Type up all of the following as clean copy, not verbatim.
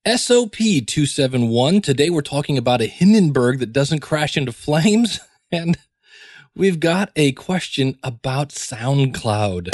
SOP 271. Today we're talking about a Hindenburg that doesn't crash into flames, and we've got a question about SoundCloud.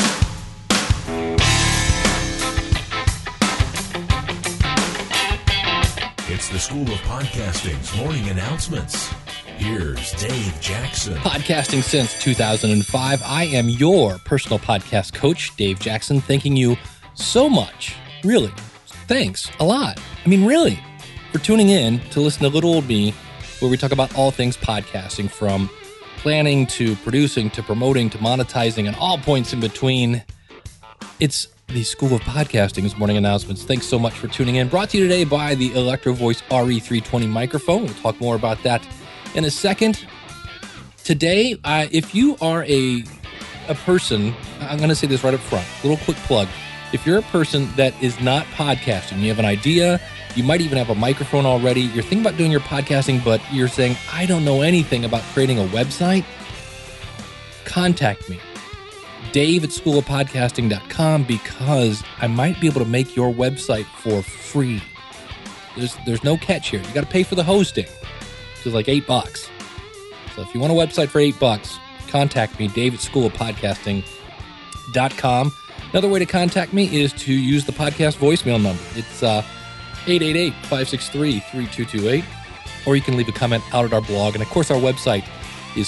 It's the School of Podcasting's morning announcements. Here's Dave Jackson. Podcasting since 2005. I am your personal podcast coach, Dave Jackson, thanking you so much. Really, thanks a lot. I mean, really, for tuning in to listen to Little Old Me, where we talk about all things podcasting, from planning to producing to promoting to monetizing and all points in between. It's the School of Podcasting's morning announcements. Thanks so much for tuning in. Brought to you today by the Electro Voice RE320 microphone. We'll talk more about that in a second. Today, if you are a person, I'm going to say this right up front, little quick plug. If you're a person that is not podcasting, you have an idea, you might even have a microphone already, you're thinking about doing your podcasting, but you're saying, I don't know anything about creating a website, contact me, dave@schoolofpodcasting.com, because I might be able to make your website for free. There's no catch here. You got to pay for the hosting, which is like $8. So if you want a website for $8, contact me, dave@schoolofpodcasting.com. Another way to contact me is to use the podcast voicemail number. It's 888-563-3228, or you can leave a comment out at our blog. And of course, our website is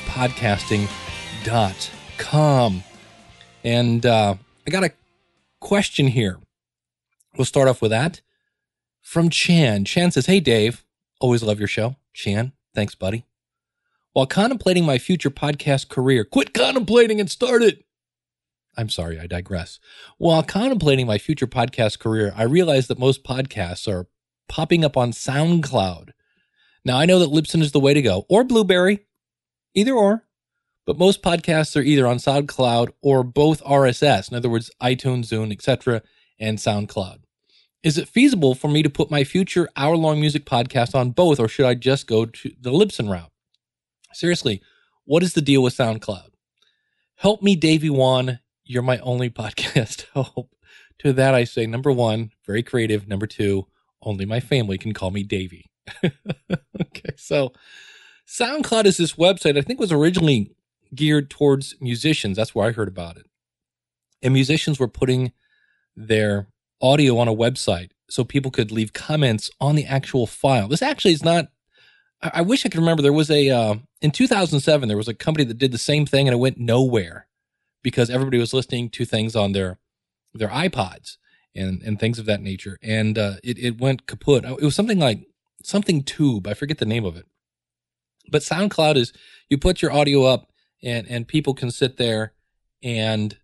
schoolofpodcasting.com. And I got a question here. We'll start off with that from Chan. Chan says, "Hey, Dave, always love your show." Chan, thanks, buddy. While contemplating my future podcast career, quit contemplating and start it. I'm sorry, I digress. While contemplating my future podcast career, I realized that most podcasts are popping up on SoundCloud. Now, I know that Libsyn is the way to go, or Blueberry, either or, but most podcasts are either on SoundCloud or both RSS, in other words, iTunes, Zune, etc., and SoundCloud. Is it feasible for me to put my future hour-long music podcast on both, or should I just go to the Libsyn route? Seriously, what is the deal with SoundCloud? Help me, Davey Wan. You're my only podcast hope. To that I say, number one, very creative. Number two, only my family can call me Davey. Okay, so SoundCloud is this website I think was originally geared towards musicians. That's where I heard about it. And musicians were putting their audio on a website so people could leave comments on the actual file. This actually is not, I wish I could remember. There was in 2007, there was a company that did the same thing and it went nowhere, because everybody was listening to things on their iPods and things of that nature. And it went kaput. It was something like something Tube. I forget the name of it. But SoundCloud is, you put your audio up and people can sit there and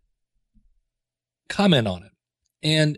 comment on it. And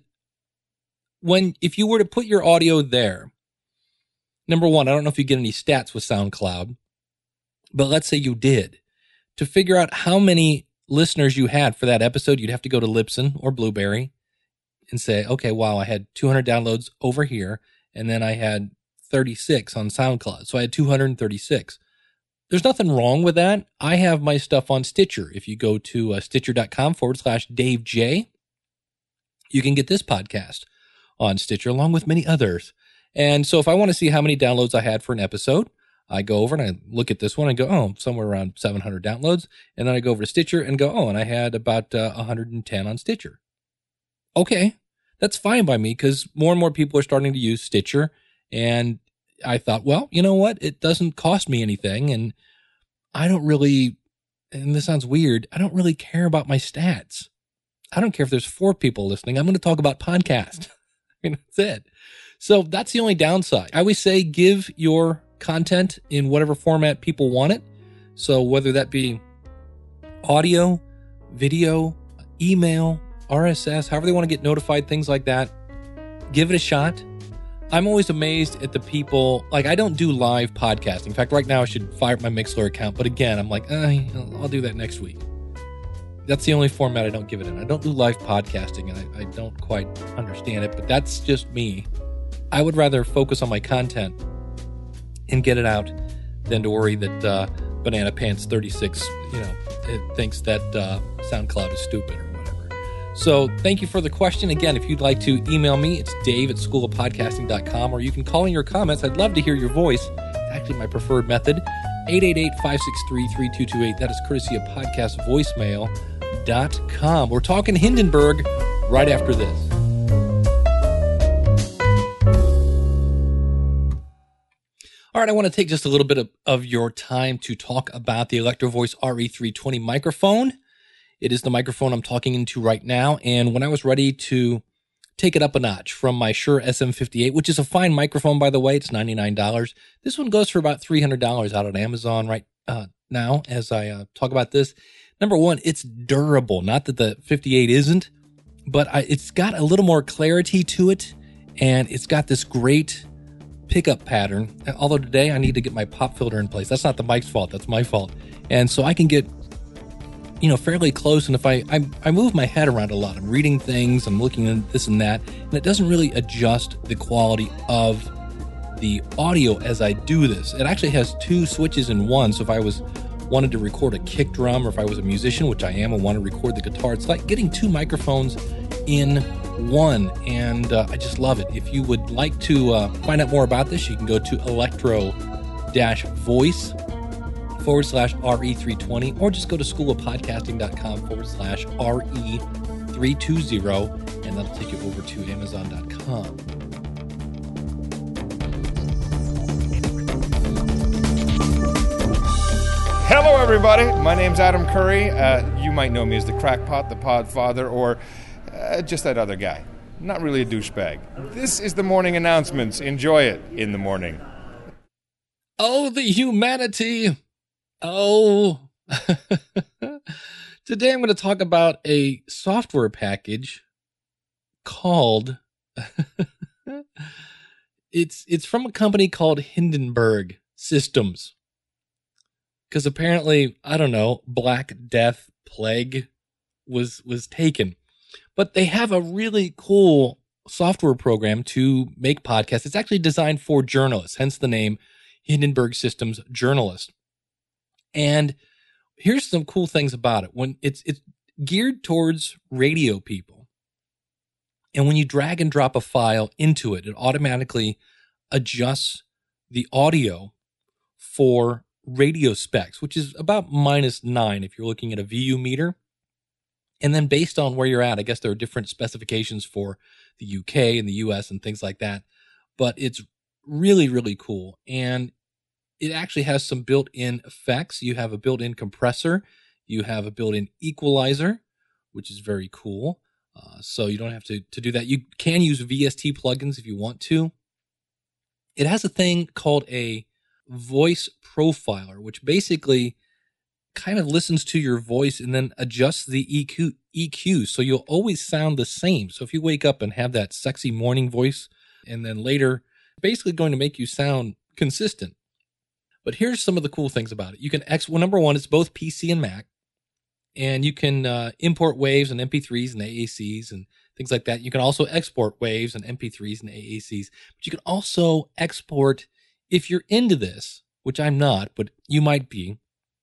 if you were to put your audio there, number one, I don't know if you get any stats with SoundCloud, but let's say you did. To figure out how many listeners you had for that episode, you'd have to go to Libsyn or Blueberry and say, okay, wow, I had 200 downloads over here, and then I had 36 on SoundCloud. So I had 236. There's nothing wrong with that. I have my stuff on Stitcher. If you go to stitcher.com/DaveJ, you can get this podcast on Stitcher along with many others. And so if I want to see how many downloads I had for an episode, I go over and I look at this one and go, oh, somewhere around 700 downloads. And then I go over to Stitcher and go, oh, and I had about 110 on Stitcher. Okay, that's fine by me, because more and more people are starting to use Stitcher. And I thought, well, you know what? It doesn't cost me anything. And I don't really, and this sounds weird, I don't really care about my stats. I don't care if there's 4 people listening. I'm going to talk about podcast. I mean, that's it. So that's the only downside. I always say give your content in whatever format people want it. So whether that be audio, video, email, RSS, however they want to get notified, things like that, give it a shot. I'm always amazed at the people, like I don't do live podcasting. In fact, right now I should fire up my Mixlr account. But again, I'm like, I'll do that next week. That's the only format I don't give it in. I don't do live podcasting, and I don't quite understand it, but that's just me. I would rather focus on my content and get it out than to worry that Banana Pants 36, it thinks that SoundCloud is stupid or whatever. So thank you for the question. Again, if you'd like to email me, it's dave@schoolofpodcasting.com, or you can call in your comments. I'd love to hear your voice. It's actually my preferred method. 888-563-3228. That is courtesy of podcastvoicemail.com. We're talking Hindenburg right after this. All right, I want to take just a little bit of your time to talk about the Electro-Voice RE320 microphone. It is the microphone I'm talking into right now, and when I was ready to take it up a notch from my Shure SM58, which is a fine microphone, by the way, it's $99. This one goes for about $300 out on Amazon right now as I talk about this. Number one, it's durable. Not that the 58 isn't, but it's got a little more clarity to it, and it's got this great pickup pattern. Although today I need to get my pop filter in place. That's not the mic's fault. That's my fault. And so I can get, fairly close. And if I move my head around a lot, I'm reading things, I'm looking at this and that, and it doesn't really adjust the quality of the audio as I do this. It actually has two switches in one. So if I wanted to record a kick drum, or if I was a musician, which I am, and want to record the guitar, it's like getting two microphones in one, and I just love it. If you would like to find out more about this, you can go to electro-voice/RE320, or just go to schoolofpodcasting.com/RE320, and that'll take you over to Amazon.com. Hello, everybody. My name's Adam Curry. You might know me as the Crackpot, the Podfather, or just that other guy. Not really a douchebag. This is the morning announcements. Enjoy it in the morning. Oh, the humanity. Oh. Today I'm going to talk about a software package called it's from a company called Hindenburg Systems. Because apparently, I don't know, Black Death Plague was taken. But they have a really cool software program to make podcasts. It's actually designed for journalists, hence the name Hindenburg Systems Journalist. And here's some cool things about it. When it's geared towards radio people. And when you drag and drop a file into it, it automatically adjusts the audio for radio specs, which is about -9 if you're looking at a VU meter. And then based on where you're at, I guess there are different specifications for the UK and the US and things like that. But it's really, really cool. And it actually has some built-in effects. You have a built-in compressor. You have a built-in equalizer, which is very cool. So you don't have to do that. You can use VST plugins if you want to. It has a thing called a voice profiler, which basically kind of listens to your voice and then adjusts the EQ. So you'll always sound the same. So if you wake up and have that sexy morning voice, and then later, basically going to make you sound consistent. But here's some of the cool things about it. You can number one, it's both PC and Mac, and you can import waves and MP3s and AACs and things like that. You can also export waves and MP3s and AACs, but you can also export, if you're into this, which I'm not, but you might be,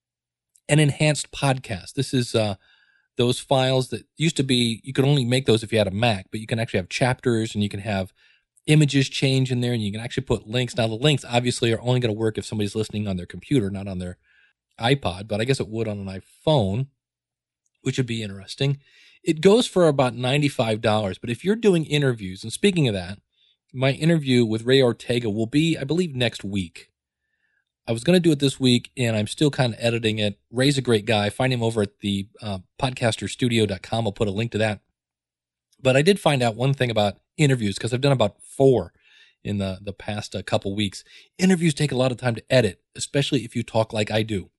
an enhanced podcast. This is those files that used to be, you could only make those if you had a Mac, but you can actually have chapters, and you can have images change in there, and you can actually put links. Now, the links obviously are only going to work if somebody's listening on their computer, not on their iPod, but I guess it would on an iPhone, which would be interesting. It goes for about $95, but if you're doing interviews, and speaking of that, my interview with Ray Ortega will be, I believe, next week. I was going to do it this week, and I'm still kind of editing it. Ray's a great guy. Find him over at the podcasterstudio.com. I'll put a link to that. But I did find out one thing about interviews, because I've done about 4 in the past couple weeks. Interviews take a lot of time to edit, especially if you talk like I do.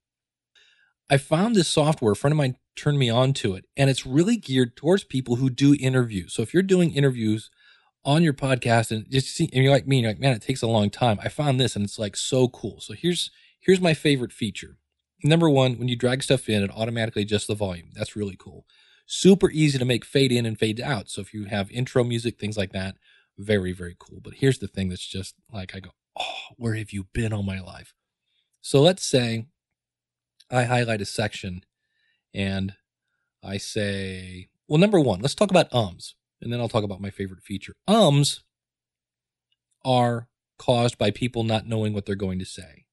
I found this software. A friend of mine turned me on to it, and it's really geared towards people who do interviews. So if you're doing interviews on your podcast and you're like me, and you're like, man, it takes a long time. I found this, and it's like so cool. So here's my favorite feature. Number one, when you drag stuff in, it automatically adjusts the volume. That's really cool. Super easy to make fade in and fade out. So if you have intro music, things like that, very, very cool. But here's the thing that's just like, I go, oh, where have you been all my life? So let's say I highlight a section and I say, Well, number one, let's talk about ums, and then I'll talk about my favorite feature. Ums are caused by people not knowing what they're going to say,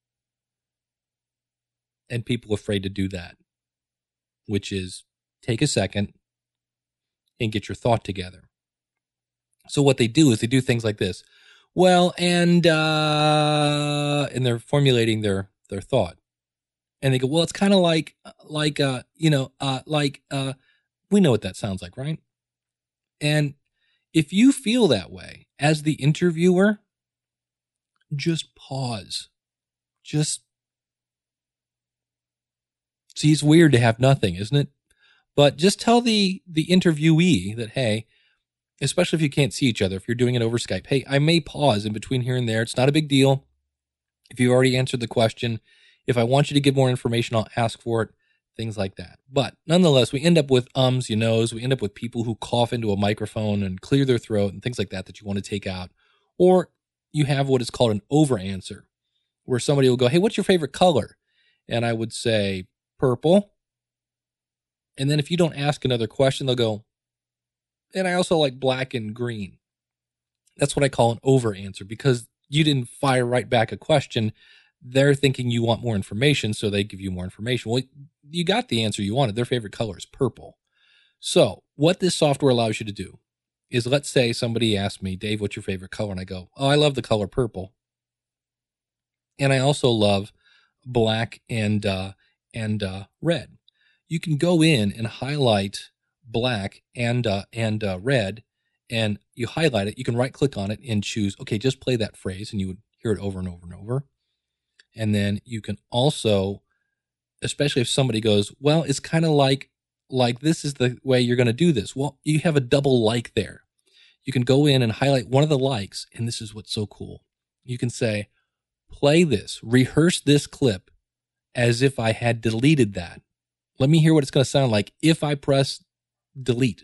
and people afraid to do that, which is take a second and get your thought together. So what they do is they do things like this. Well, and they're formulating their thought. And they go, well, it's kind of like, we know what that sounds like, right? And if you feel that way as the interviewer, just pause. See, it's weird to have nothing, isn't it? But just tell the interviewee that, hey, especially if you can't see each other, if you're doing it over Skype, hey, I may pause in between here and there. It's not a big deal. If you already answered the question, if I want you to give more information, I'll ask for it, things like that. But nonetheless, we end up with ums, we end up with people who cough into a microphone and clear their throat and things like that you want to take out. Or you have what is called an over answer, where somebody will go, hey, what's your favorite color? And I would say purple. And then if you don't ask another question, they'll go, and I also like black and green. That's what I call an over answer, because you didn't fire right back a question. They're thinking you want more information, so they give you more information. Well, you got the answer you wanted. Their favorite color is purple. So what this software allows you to do is, let's say somebody asked me, Dave, what's your favorite color? And I go, oh, I love the color purple. And I also love black and red. You can go in and highlight black and red, and you highlight it. You can right click on it and choose, okay, just play that phrase, and you would hear it over and over and over. And then you can also, especially if somebody goes, well, it's kind of like this is the way you're going to do this. Well, you have a double like there. You can go in and highlight one of the likes, and this is what's so cool. You can say, play this, rehearse this clip as if I had deleted that. Let me hear what it's going to sound like if I press delete.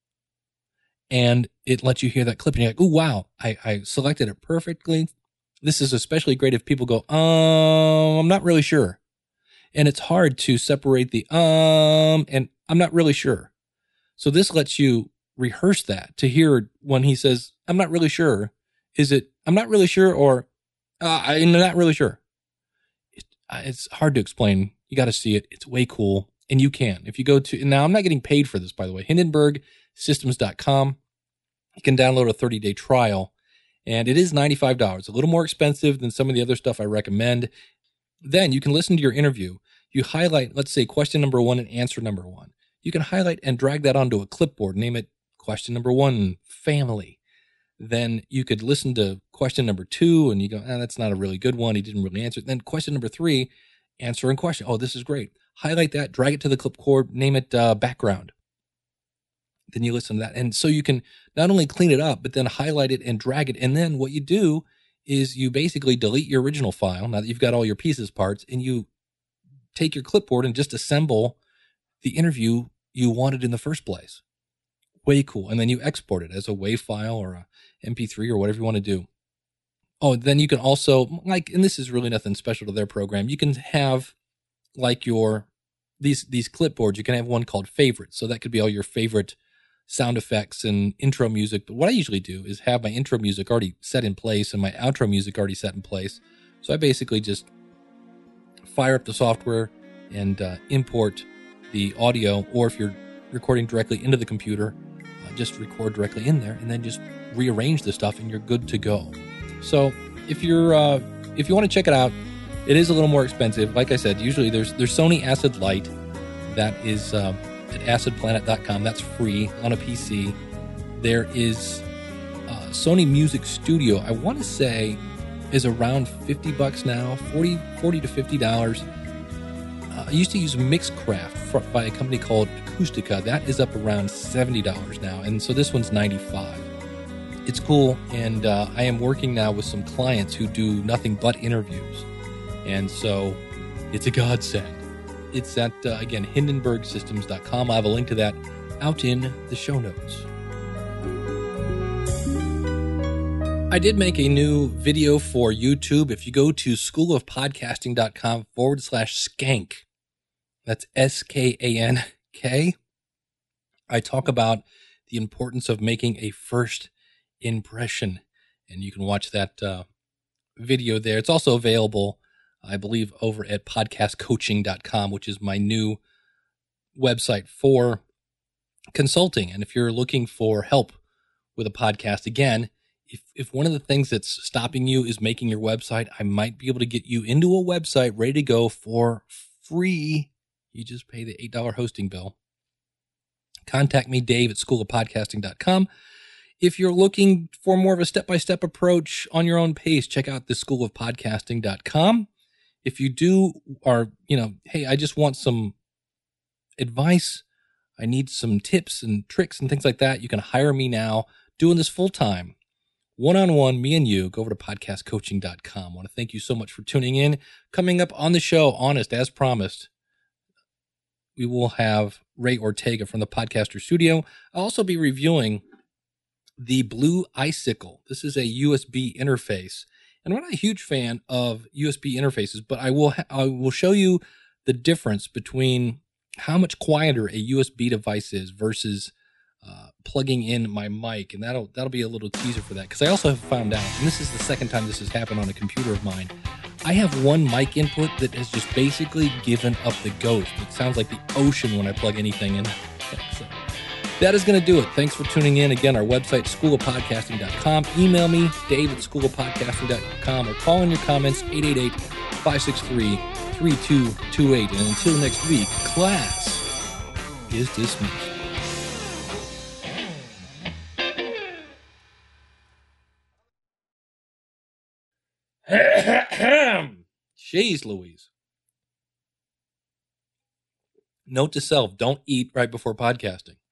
And it lets you hear that clip, and you're like, oh, wow, I selected it perfectly. This is especially great if people go, I'm not really sure. And it's hard to separate the and I'm not really sure. So this lets you rehearse that to hear when he says, I'm not really sure. Is it, I'm not really sure, or I'm not really sure. It's hard to explain. You got to see it. It's way cool. And you can. If you go to, now I'm not getting paid for this, by the way, HindenburgSystems.com. You can download a 30-day trial. And it is $95, a little more expensive than some of the other stuff I recommend. Then you can listen to your interview. You highlight, let's say, question number 1 and answer number 1. You can highlight and drag that onto a clipboard. Name it question number 1, family. Then you could listen to question number 2, and you go, that's not a really good one. He didn't really answer it. Then question number 3, answer and question. Oh, this is great. Highlight that, drag it to the clipboard, name it background. Then you listen to that. And so you can not only clean it up, but then highlight it and drag it. And then what you do is you basically delete your original file, now that you've got all your pieces parts, and you take your clipboard and just assemble the interview you wanted in the first place. Way cool. And then you export it as a WAV file or a MP3 or whatever you want to do. Oh, then you can also, and this is really nothing special to their program, you can have these clipboards. You can have one called favorites. So that could be all your favorite sound effects and intro music. But what I usually do is have my intro music already set in place and my outro music already set in place. So I basically just fire up the software and import the audio, or if you're recording directly into the computer, just record directly in there and then just rearrange the stuff and you're good to go. So if you want to check it out, it is a little more expensive. Like I said, usually there's Sony Acid Lite that is at acidplanet.com. That's free on a PC. There is Sony Music Studio. I want to say is around $50 now, $40 to $50. I used to use Mixcraft by a company called Acoustica. That is up around $70 now, and so this one's $95. It's cool, and I am working now with some clients who do nothing but interviews, and so it's a godsend. It's at, again, HindenburgSystems.com. I have a link to that out in the show notes. I did make a new video for YouTube. If you go to schoolofpodcasting.com/skank, that's SKANK, I talk about the importance of making a first impression, and you can watch that video there. It's also available, I believe, over at podcastcoaching.com, which is my new website for consulting. And if you're looking for help with a podcast, again, if one of the things that's stopping you is making your website, I might be able to get you into a website ready to go for free. You just pay the $8 hosting bill. Contact me, Dave, at schoolofpodcasting.com. If you're looking for more of a step-by-step approach on your own pace, check out the schoolofpodcasting.com. If you are, hey, I just want some advice, I need some tips and tricks and things like that, you can hire me now, doing this full-time, one-on-one, me and you. Go over to podcastcoaching.com. I want to thank you so much for tuning in. Coming up on the show, Honest, as promised, we will have Ray Ortega from the Podcaster Studio. I'll also be reviewing the Blue Icicle. This is a USB interface. And I'm not a huge fan of USB interfaces, but I will show you the difference between how much quieter a USB device is versus plugging in my mic. And that'll be a little teaser for that. Because I also have found out, and this is the second time this has happened on a computer of mine, I have one mic input that has just basically given up the ghost. It sounds like the ocean when I plug anything in. So that is going to do it. Thanks for tuning in. Again, our website, schoolofpodcasting.com. Email me, Dave at schoolofpodcasting.com, or call in your comments, 888-563-3228. And until next week, class is dismissed. Jeez Louise. Note to self, don't eat right before podcasting.